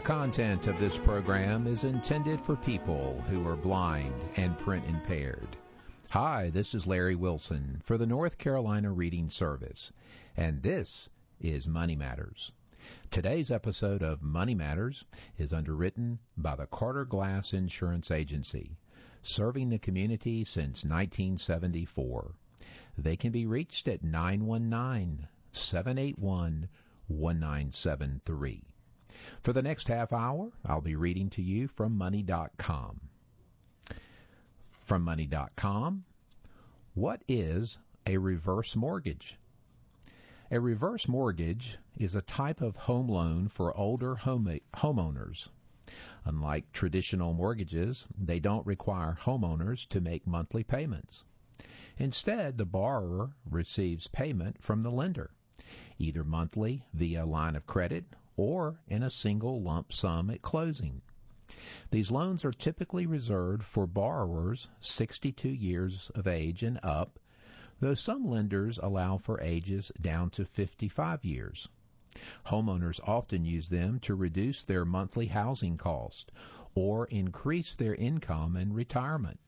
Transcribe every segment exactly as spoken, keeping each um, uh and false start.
content of this program is intended for people who are blind and print impaired. Hi, this is Larry Wilson for the North Carolina Reading Service, and this is Money Matters. Today's episode of Money Matters is underwritten by the Carter Glass Insurance Agency, serving the community since nineteen seventy-four. They can be reached at nine one nine, seven eight one, one nine seven three. For the next half hour, I'll be reading to you from money dot com. From money dot com, what is a reverse mortgage? A reverse mortgage is a type of home loan for older home homeowners. Unlike traditional mortgages, they don't require homeowners to make monthly payments. Instead, the borrower receives payment from the lender, either monthly via line of credit or in a single lump sum at closing. These loans are typically reserved for borrowers sixty-two years of age and up, though some lenders allow for ages down to fifty-five years. Homeowners often use them to reduce their monthly housing cost or increase their income in retirement.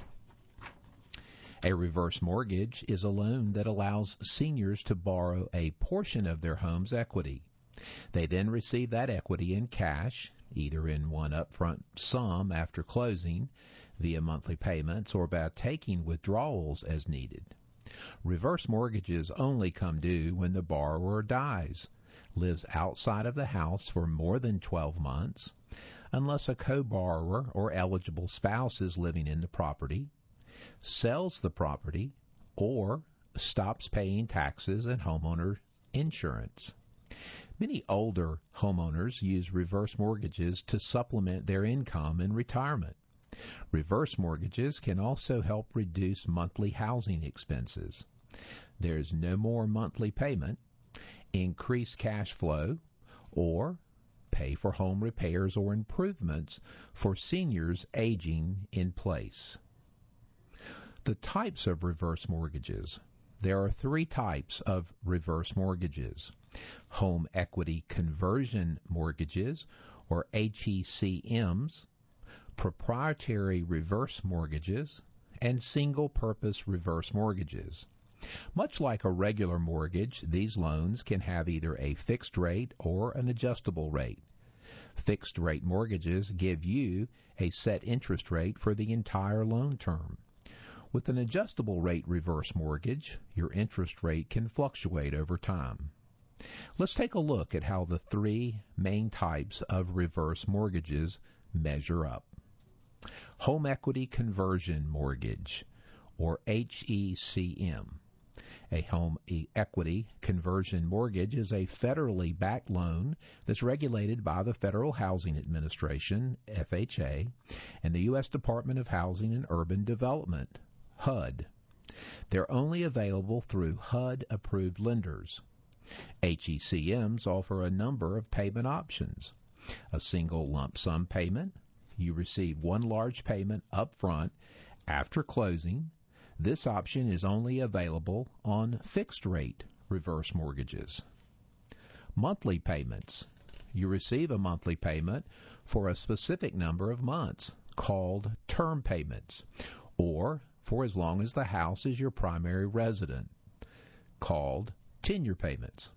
A reverse mortgage is a loan that allows seniors to borrow a portion of their home's equity. They then receive that equity in cash, either in one upfront sum after closing, via monthly payments, or by taking withdrawals as needed. Reverse mortgages only come due when the borrower dies, lives outside of the house for more than twelve months, unless a co-borrower or eligible spouse is living in the property, sells the property, or stops paying taxes and homeowner insurance. Many older homeowners use reverse mortgages to supplement their income in retirement. Reverse mortgages can also help reduce monthly housing expenses. There is no more monthly payment, increase cash flow, or pay for home repairs or improvements for seniors aging in place. The types of reverse mortgages. There are three types of reverse mortgages: home equity conversion mortgages, or H E C Ms, proprietary reverse mortgages, and single-purpose reverse mortgages. Much like a regular mortgage, these loans can have either a fixed rate or an adjustable rate. Fixed-rate mortgages give you a set interest rate for the entire loan term. With an adjustable rate reverse mortgage, your interest rate can fluctuate over time. Let's take a look at how the three main types of reverse mortgages measure up. Home equity conversion mortgage, or H E C M. A home equity conversion mortgage is a federally backed loan that's regulated by the Federal Housing Administration, F H A, and the U S Department of Housing and Urban Development, H U D. They're only available through H U D-approved lenders. H E C Ms offer a number of payment options. A single lump sum payment. You receive one large payment up front after closing. This option is only available on fixed-rate reverse mortgages. Monthly payments. You receive a monthly payment for a specific number of months, called term payments, or for as long as the house is your primary resident, called tenure payments.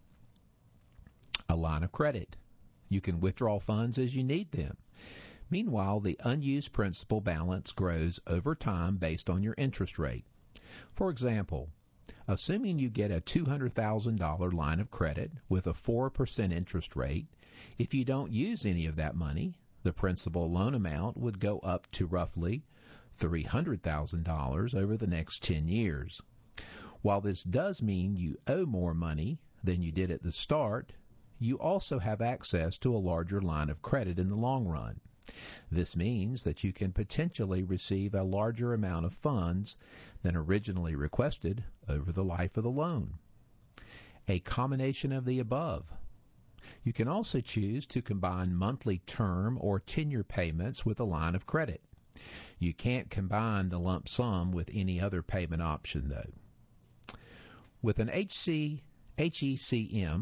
A line of credit. You can withdraw funds as you need them. Meanwhile, the unused principal balance grows over time based on your interest rate. For example, assuming you get a two hundred thousand dollars line of credit with a four percent interest rate, if you don't use any of that money, the principal loan amount would go up to roughly three hundred thousand dollars over the next ten years. While this does mean you owe more money than you did at the start, you also have access to a larger line of credit in the long run. This means that you can potentially receive a larger amount of funds than originally requested over the life of the loan. A combination of the above. You can also choose to combine monthly term or tenure payments with a line of credit. You can't combine the lump sum with any other payment option, though. With an H C, H E C M,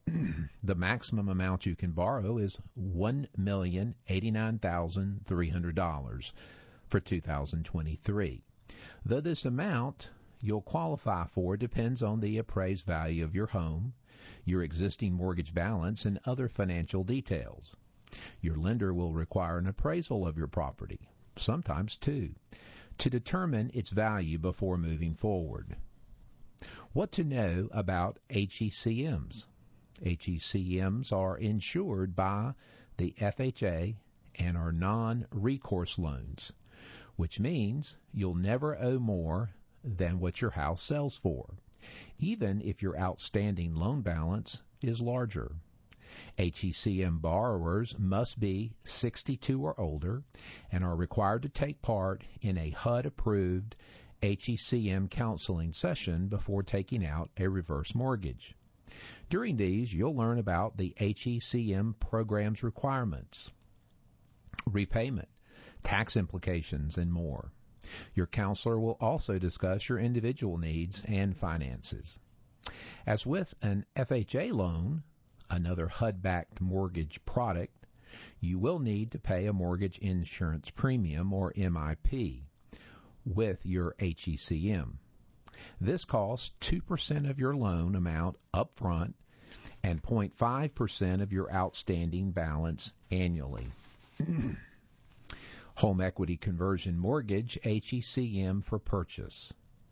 The maximum amount you can borrow is one million eighty-nine thousand three hundred dollars for two thousand twenty-three. Though this amount you'll qualify for depends on the appraised value of your home, your existing mortgage balance, and other financial details. Your lender will require an appraisal of your property, sometimes two, to determine its value before moving forward. What to know about H E C Ms? H E C Ms are insured by the F H A and are non-recourse loans, which means you'll never owe more than what your house sells for, even if your outstanding loan balance is larger. H E C M borrowers must be sixty-two or older and are required to take part in a H U D-approved H E C M counseling session before taking out a reverse mortgage. During these, you'll learn about the H E C M program's requirements, repayment, tax implications, and more. Your counselor will also discuss your individual needs and finances. As with an F H A loan, another H U D-backed mortgage product, you will need to pay a mortgage insurance premium, or M I P, with your H E C M. This costs two percent of your loan amount up front and zero point five percent of your outstanding balance annually. Home equity conversion mortgage, H E C M for purchase.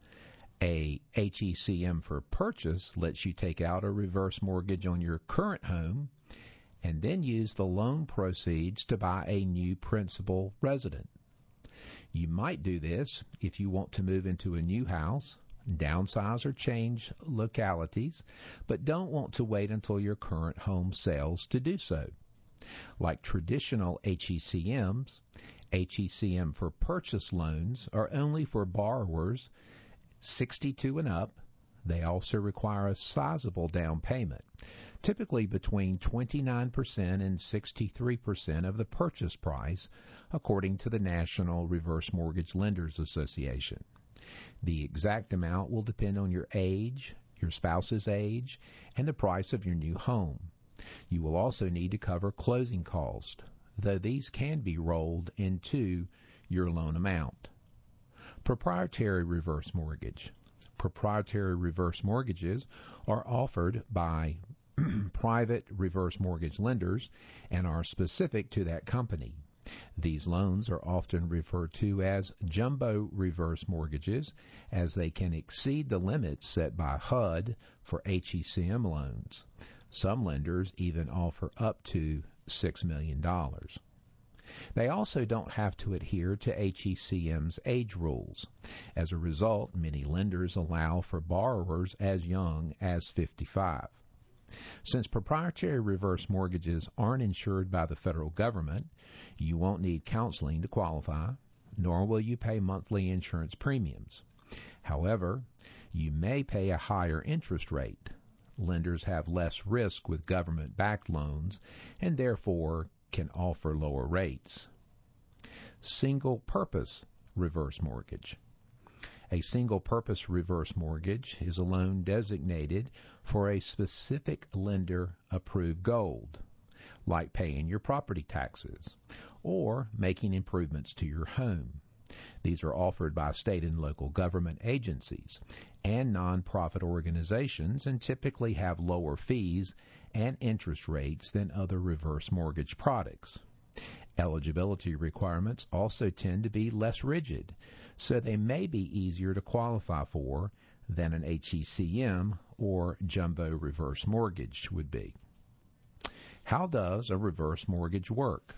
A H E C M for purchase lets you take out a reverse mortgage on your current home and then use the loan proceeds to buy a new principal resident. You might do this if you want to move into a new house, downsize or change localities, but don't want to wait until your current home sells to do so. Like traditional H E C Ms, H E C M for purchase loans are only for borrowers sixty-two and up. They also require a sizable down payment, typically between twenty-nine percent and sixty-three percent of the purchase price, according to the National Reverse Mortgage Lenders Association. The exact amount will depend on your age, your spouse's age, and the price of your new home. You will also need to cover closing costs, though these can be rolled into your loan amount. Proprietary reverse mortgage. Proprietary reverse mortgages are offered by private reverse mortgage lenders and are specific to that company. These loans are often referred to as jumbo reverse mortgages, as they can exceed the limits set by H U D for H E C M loans. Some lenders even offer up to six million dollars. They also don't have to adhere to H E C M's age rules. As a result, many lenders allow for borrowers as young as fifty-five. Since proprietary reverse mortgages aren't insured by the federal government, you won't need counseling to qualify, nor will you pay monthly insurance premiums. However, you may pay a higher interest rate. Lenders have less risk with government-backed loans and therefore can offer lower rates. Single-purpose reverse mortgage. A single-purpose reverse mortgage is a loan designated for a specific lender-approved goal, like paying your property taxes or making improvements to your home. These are offered by state and local government agencies and nonprofit organizations and typically have lower fees and interest rates than other reverse mortgage products. Eligibility requirements also tend to be less rigid, so they may be easier to qualify for than an H E C M or jumbo reverse mortgage would be. How does a reverse mortgage work?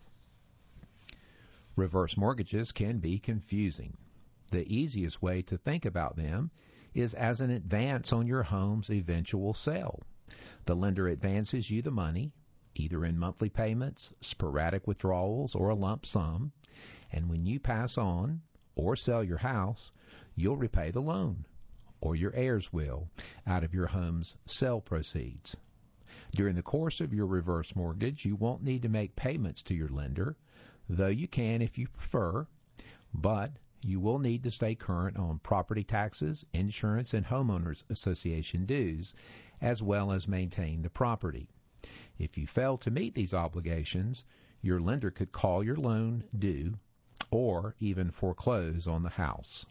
Reverse mortgages can be confusing. The easiest way to think about them is as an advance on your home's eventual sale. The lender advances you the money, either in monthly payments, sporadic withdrawals, or a lump sum, and when you pass on or sell your house, you'll repay the loan, or your heirs will, out of your home's sale proceeds. During the course of your reverse mortgage, you won't need to make payments to your lender, though you can if you prefer, but you will need to stay current on property taxes, insurance, and homeowners association dues, as well as maintain the property. If you fail to meet these obligations, your lender could call your loan due or even foreclose on the house.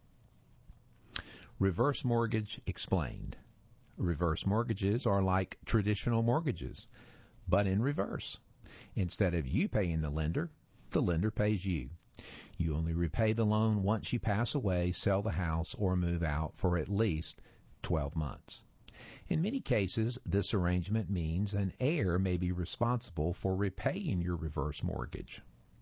Reverse mortgage explained. Reverse mortgages are like traditional mortgages, but in reverse. Instead of you paying the lender, the lender pays you. You only repay the loan once you pass away, sell the house, or move out for at least twelve months. In many cases, this arrangement means an heir may be responsible for repaying your reverse mortgage.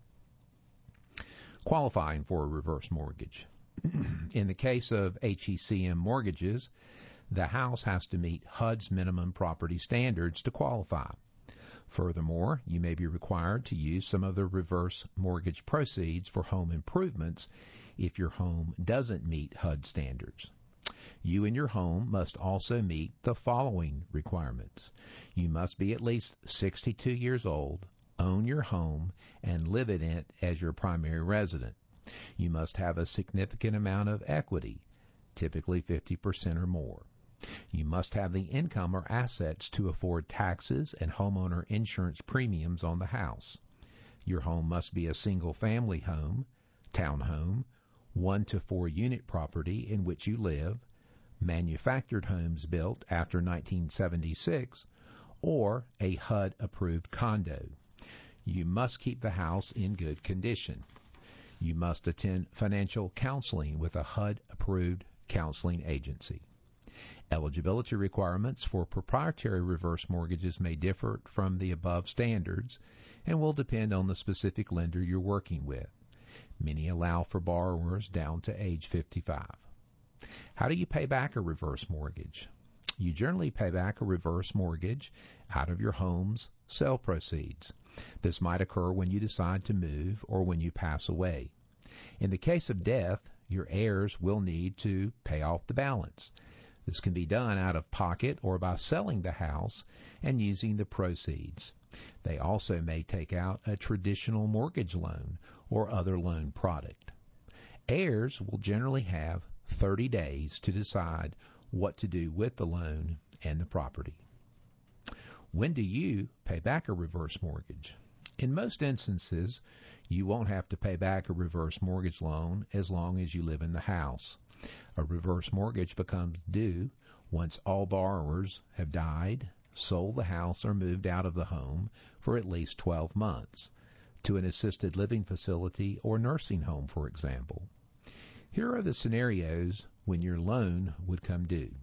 Qualifying for a reverse mortgage. In the case of H E C M mortgages, the house has to meet H U D's minimum property standards to qualify. Furthermore, you may be required to use some of the reverse mortgage proceeds for home improvements if your home doesn't meet H U D standards. You and your home must also meet the following requirements. You must be at least sixty-two years old, own your home, and live in it as your primary resident. You must have a significant amount of equity, typically fifty percent or more. You must have the income or assets to afford taxes and homeowner insurance premiums on the house. Your home must be a single-family home, townhome, one to four unit property in which you live, manufactured homes built after nineteen seventy-six, or a H U D-approved condo. You must keep the house in good condition. You must attend financial counseling with a H U D-approved counseling agency. Eligibility requirements for proprietary reverse mortgages may differ from the above standards and will depend on the specific lender you're working with. Many allow for borrowers down to age fifty-five. How do you pay back a reverse mortgage? You generally pay back a reverse mortgage out of your home's sale proceeds. This might occur when you decide to move or when you pass away. In the case of death, your heirs will need to pay off the balance. This can be done out of pocket or by selling the house and using the proceeds. They also may take out a traditional mortgage loan or other loan product. Heirs will generally have thirty days to decide what to do with the loan and the property. When do you pay back a reverse mortgage? In most instances, you won't have to pay back a reverse mortgage loan as long as you live in the house. A reverse mortgage becomes due once all borrowers have died, sold the house, or moved out of the home for at least twelve months, to an assisted living facility or nursing home, for example. Here are the scenarios when your loan would come due.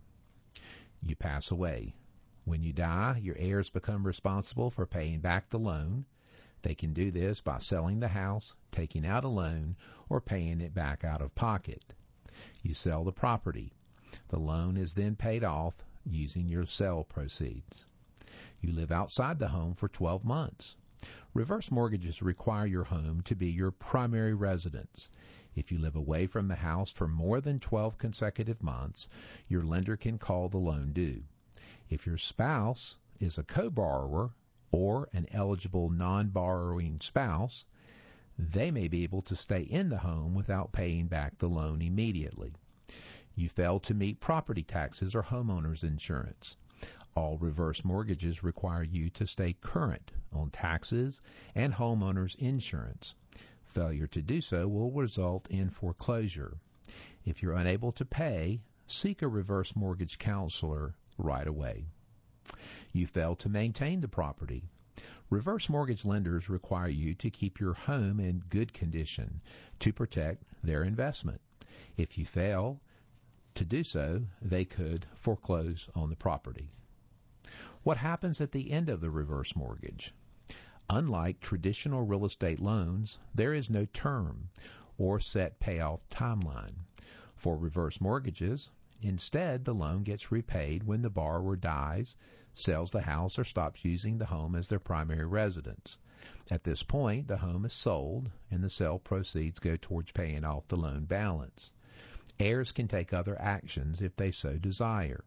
You pass away. When you die, your heirs become responsible for paying back the loan. They can do this by selling the house, taking out a loan, or paying it back out of pocket. You sell the property. The loan is then paid off using your sale proceeds. You live outside the home for twelve months. Reverse mortgages require your home to be your primary residence. If you live away from the house for more than twelve consecutive months, your lender can call the loan due. If your spouse is a co-borrower or an eligible non-borrowing spouse, they may be able to stay in the home without paying back the loan immediately. You fail to meet property taxes or homeowners insurance. All reverse mortgages require you to stay current on taxes and homeowners insurance. Failure to do so will result in foreclosure. If you're unable to pay, seek a reverse mortgage counselor right away. You fail to maintain the property. Reverse mortgage lenders require you to keep your home in good condition to protect their investment. If you fail to do so, they could foreclose on the property. What happens at the end of the reverse mortgage? Unlike traditional real estate loans, there is no term or set payoff timeline. For reverse mortgages, instead, the loan gets repaid when the borrower dies, sells the house, or stops using the home as their primary residence. At this point, the home is sold, and the sale proceeds go towards paying off the loan balance. Heirs can take other actions if they so desire.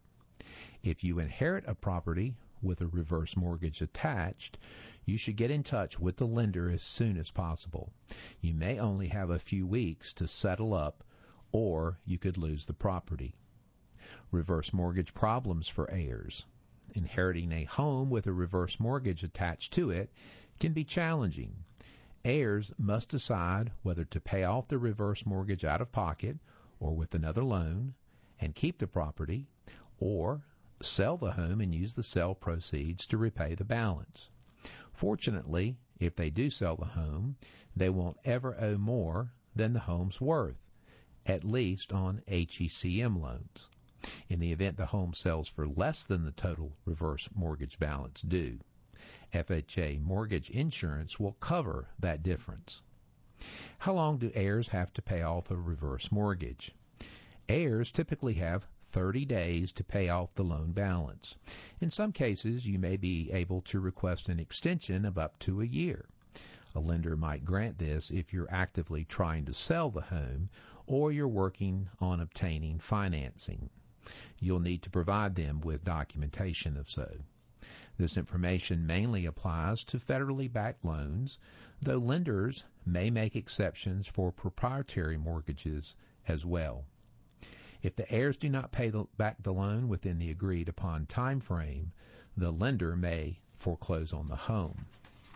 If you inherit a property with a reverse mortgage attached, you should get in touch with the lender as soon as possible. You may only have a few weeks to settle up, or you could lose the property. Reverse mortgage problems for heirs. Inheriting a home with a reverse mortgage attached to it can be challenging. Heirs must decide whether to pay off the reverse mortgage out of pocket or with another loan and keep the property, or sell the home and use the sale proceeds to repay the balance. Fortunately, if they do sell the home, they won't ever owe more than the home's worth, at least on H E C M loans. In the event the home sells for less than the total reverse mortgage balance due, F H A mortgage insurance will cover that difference. How long do heirs have to pay off a reverse mortgage? Heirs typically have thirty days to pay off the loan balance. In some cases, you may be able to request an extension of up to a year. A lender might grant this if you're actively trying to sell the home or you're working on obtaining financing. You'll need to provide them with documentation of so. This information mainly applies to federally backed loans, though lenders may make exceptions for proprietary mortgages as well. If the heirs do not pay the, back the loan within the agreed upon time frame, the lender may foreclose on the home.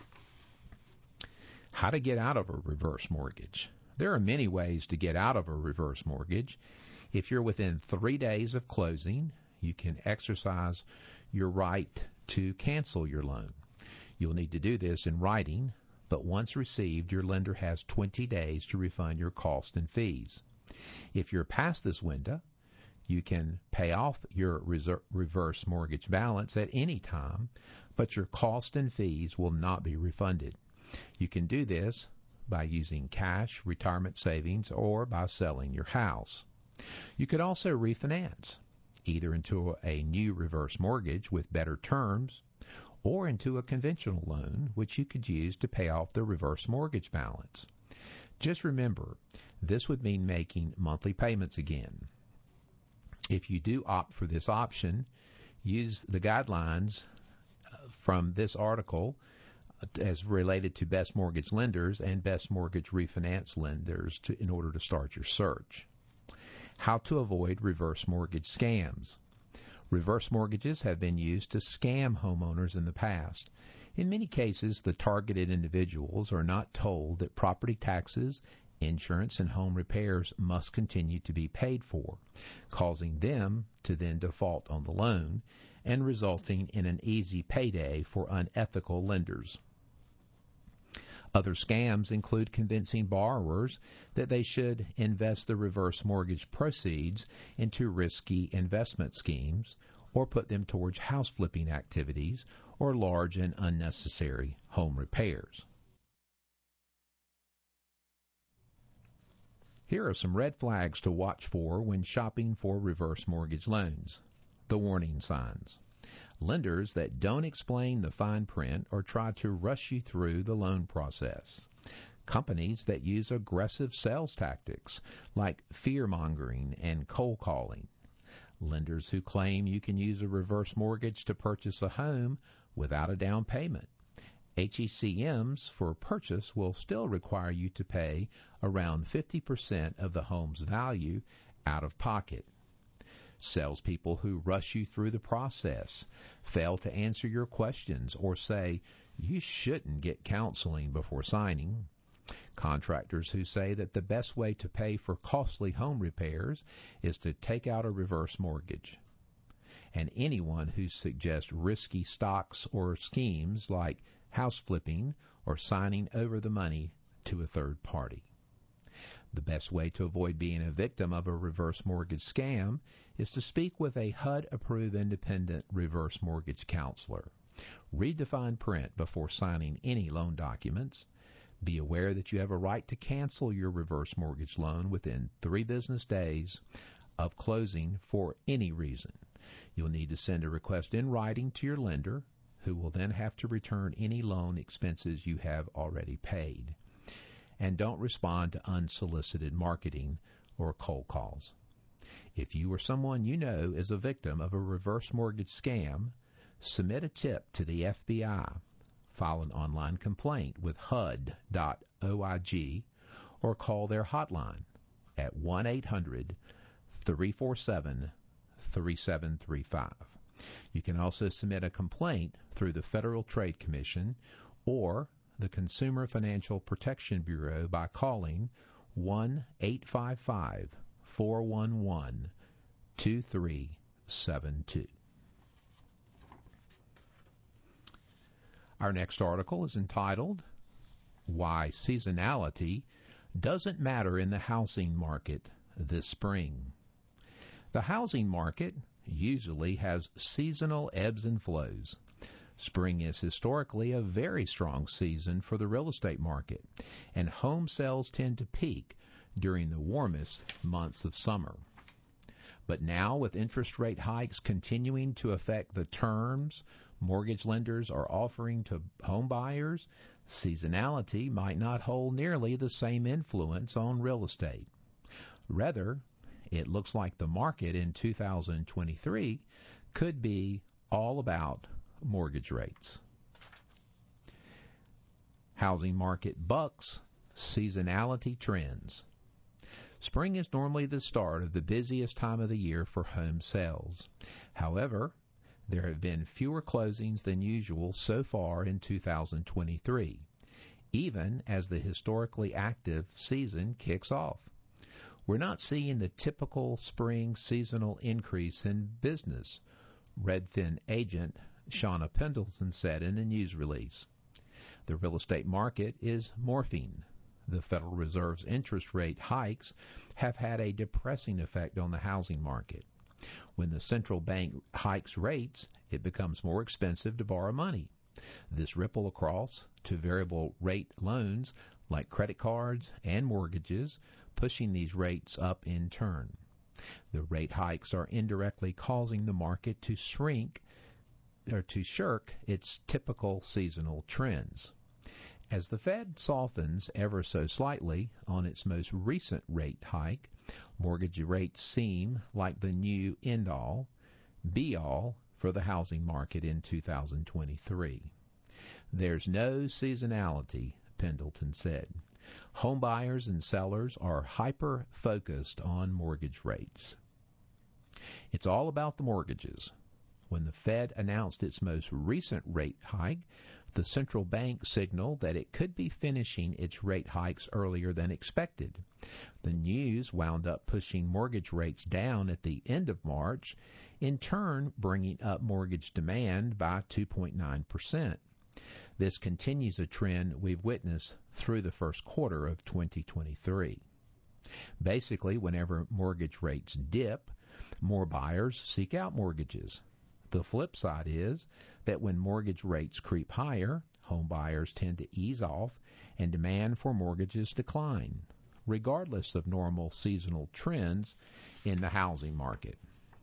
How to get out of a reverse mortgage? There are many ways to get out of a reverse mortgage. If you're within three days of closing, you can exercise your right to cancel your loan. You'll need to do this in writing, but once received, your lender has twenty days to refund your costs and fees. If you're past this window, you can pay off your reser- reverse mortgage balance at any time, but your costs and fees will not be refunded. You can do this by using cash, retirement savings, or by selling your house. You could also refinance, either into a new reverse mortgage with better terms or into a conventional loan, which you could use to pay off the reverse mortgage balance. Just remember, this would mean making monthly payments again. If you do opt for this option, use the guidelines from this article as related to best mortgage lenders and best mortgage refinance lenders to, in order to start your search. How to avoid reverse mortgage scams. Reverse mortgages have been used to scam homeowners in the past. In many cases, the targeted individuals are not told that property taxes, insurance, and home repairs must continue to be paid for, causing them to then default on the loan and resulting in an easy payday for unethical lenders. Other scams include convincing borrowers that they should invest the reverse mortgage proceeds into risky investment schemes or put them towards house flipping activities or large and unnecessary home repairs. Here are some red flags to watch for when shopping for reverse mortgage loans. The warning signs. Lenders that don't explain the fine print or try to rush you through the loan process. Companies that use aggressive sales tactics like fear-mongering and cold calling. Lenders who claim you can use a reverse mortgage to purchase a home without a down payment. H E C Ms for purchase will still require you to pay around fifty percent of the home's value out of pocket. Salespeople who rush you through the process, fail to answer your questions, or say you shouldn't get counseling before signing. Contractors who say that the best way to pay for costly home repairs is to take out a reverse mortgage. And anyone who suggests risky stocks or schemes like house flipping or signing over the money to a third party. The best way to avoid being a victim of a reverse mortgage scam is to speak with a H U D-approved independent reverse mortgage counselor. Read the fine print before signing any loan documents. Be aware that you have a right to cancel your reverse mortgage loan within three business days of closing for any reason. You'll need to send a request in writing to your lender, who will then have to return any loan expenses you have already paid. And don't respond to unsolicited marketing or cold calls. If you or someone you know is a victim of a reverse mortgage scam, submit a tip to the F B I, file an online complaint with H U D dot org, or call their hotline at one eight hundred, three four seven, three seven three five. You can also submit a complaint through the Federal Trade Commission or the Consumer Financial Protection Bureau by calling one eight five five, four one one, two three seven two. Our next article is entitled, Why Seasonality Doesn't Matter in the Housing Market This Spring. The housing market usually has seasonal ebbs and flows. Spring is historically a very strong season for the real estate market, and home sales tend to peak during the warmest months of summer. But now, with interest rate hikes continuing to affect the terms mortgage lenders are offering to home buyers, seasonality might not hold nearly the same influence on real estate. Rather, it looks like the market in two thousand twenty-three could be all about mortgage rates. Housing market bucks seasonality trends. Spring is normally the start of the busiest time of the year for home sales. However, there have been fewer closings than usual so far in two thousand twenty-three, even as the historically active season kicks off. We're not seeing the typical spring seasonal increase in business, Redfin agent Shauna Pendleton said in a news release. The real estate market is morphing. The Federal Reserve's interest rate hikes have had a depressing effect on the housing market. When the central bank hikes rates, it becomes more expensive to borrow money. This ripple across to variable rate loans like credit cards and mortgages, pushing these rates up in turn. The rate hikes are indirectly causing the market to shrink or to shirk its typical seasonal trends. As the Fed softens ever so slightly on its most recent rate hike, mortgage rates seem like the new end-all, be-all for the housing market in two thousand twenty-three. There's no seasonality, Pendleton said. Home buyers and sellers are hyper-focused on mortgage rates. It's all about the mortgages. When the Fed announced its most recent rate hike, the central bank signaled that it could be finishing its rate hikes earlier than expected. The news wound up pushing mortgage rates down at the end of March, in turn bringing up mortgage demand by two point nine percent. This continues a trend we've witnessed through the first quarter of twenty twenty-three. Basically, whenever mortgage rates dip, more buyers seek out mortgages. The flip side is that when mortgage rates creep higher, home buyers tend to ease off and demand for mortgages decline, regardless of normal seasonal trends in the housing market.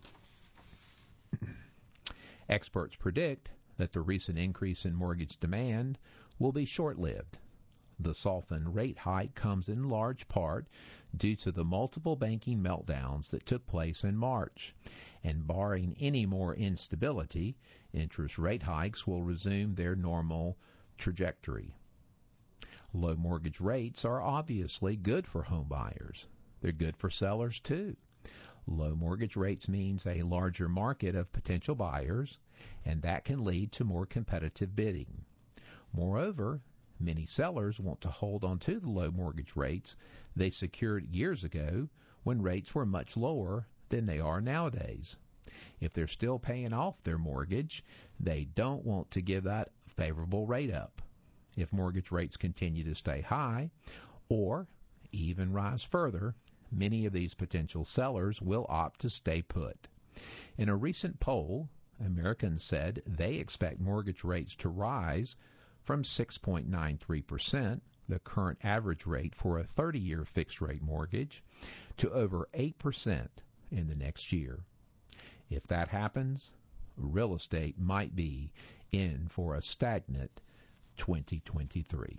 Experts predict that the recent increase in mortgage demand will be short-lived. The softened rate hike comes in large part due to the multiple banking meltdowns that took place in March, and barring any more instability, interest rate hikes will resume their normal trajectory. Low mortgage rates are obviously good for home buyers. They're good for sellers too. Low mortgage rates means a larger market of potential buyers, and that can lead to more competitive bidding. Moreover, many sellers want to hold on to the low mortgage rates they secured years ago when rates were much lower than they are nowadays. If they're still paying off their mortgage, they don't want to give that favorable rate up. If mortgage rates continue to stay high or even rise further, many of these potential sellers will opt to stay put. In a recent poll, Americans said they expect mortgage rates to rise from six point nine three percent, the current average rate for a thirty-year fixed-rate mortgage, to over eight percent in the next year. If that happens, real estate might be in for a stagnant twenty twenty-three.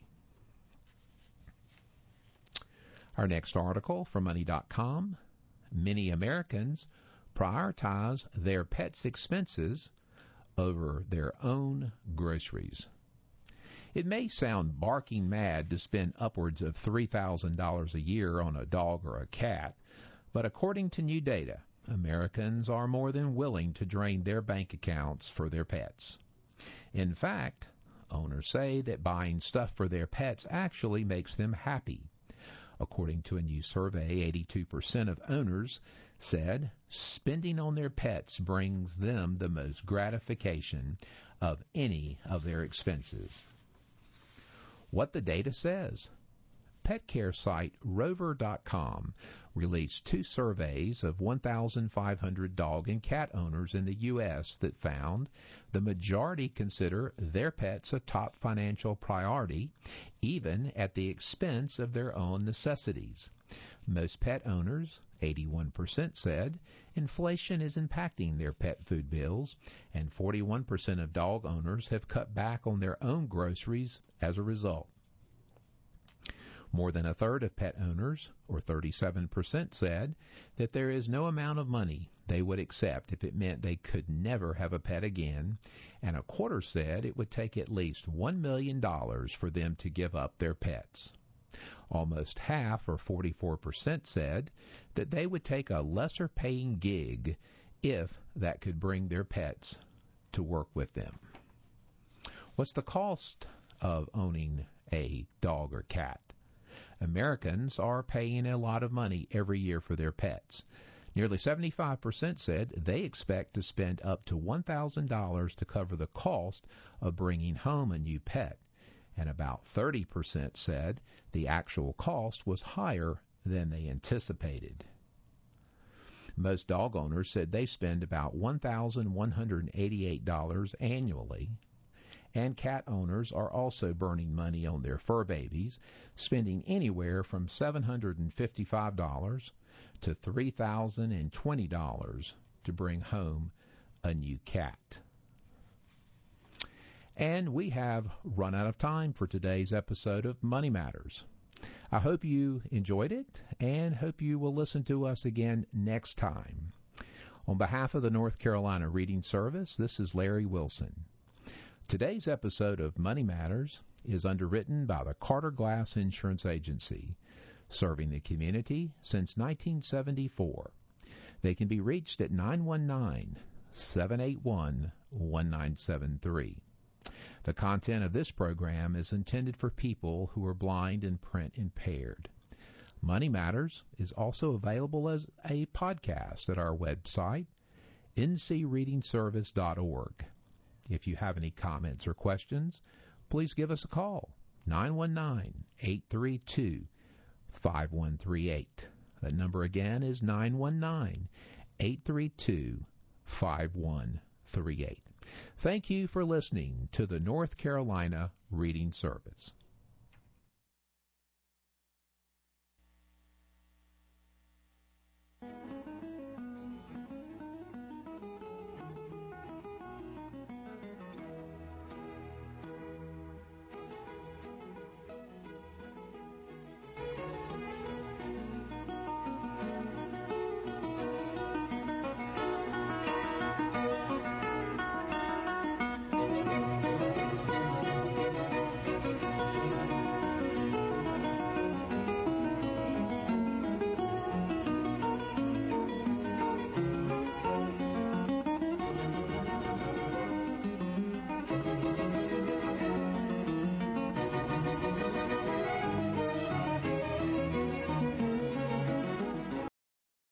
Our next article from money dot com, many Americans prioritize their pets' expenses over their own groceries. It may sound barking mad to spend upwards of three thousand dollars a year on a dog or a cat, but according to new data, Americans are more than willing to drain their bank accounts for their pets. In fact, owners say that buying stuff for their pets actually makes them happy. According to a new survey, eighty-two percent of owners said spending on their pets brings them the most gratification of any of their expenses. What the data says. Pet care site Rover dot com released two surveys of one thousand five hundred dog and cat owners in the U S that found the majority consider their pets a top financial priority, even at the expense of their own necessities. Most pet owners, eighty-one percent, said inflation is impacting their pet food bills, and forty-one percent of dog owners have cut back on their own groceries as a result. More than a third of pet owners, or thirty-seven percent, said that there is no amount of money they would accept if it meant they could never have a pet again, and a quarter said it would take at least one million dollars for them to give up their pets. Almost half, or forty-four percent, said that they would take a lesser-paying gig if that could bring their pets to work with them. What's the cost of owning a dog or cat? Americans are paying a lot of money every year for their pets. Nearly seventy-five percent said they expect to spend up to one thousand dollars to cover the cost of bringing home a new pet, and about thirty percent said the actual cost was higher than they anticipated. Most dog owners said they spend about one thousand one hundred eighty-eight dollars annually. And cat owners are also burning money on their fur babies, spending anywhere from seven hundred fifty-five dollars to three thousand twenty dollars to bring home a new cat. And we have run out of time for today's episode of Money Matters. I hope you enjoyed it and hope you will listen to us again next time. On behalf of the North Carolina Reading Service, this is Larry Wilson. Today's episode of Money Matters is underwritten by the Carter Glass Insurance Agency, serving the community since nineteen seventy-four. They can be reached at nine one nine, seven eight one, one nine seven three. The content of this program is intended for people who are blind and print impaired. Money Matters is also available as a podcast at our website, n c reading service dot org. If you have any comments or questions, please give us a call, nine one nine, eight three two, five one three eight. That number again is nine one nine, eight three two, five one three eight. Thank you for listening to the North Carolina Reading Service.